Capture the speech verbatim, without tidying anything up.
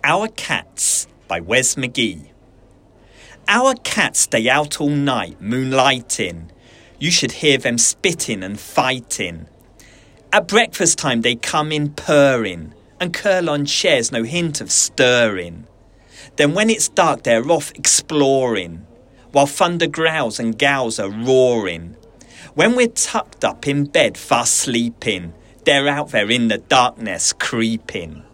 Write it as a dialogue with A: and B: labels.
A: Our Cats by Wes McGee. Our cats stay out all night, moonlighting. You should hear them spitting and fighting. At breakfast time they come in purring, and curl on chairs, no hint of stirring. Then when it's dark they're off exploring, while thunder growls and gals are roaring. When we're tucked up in bed fast sleeping, they're out there in the darkness creeping.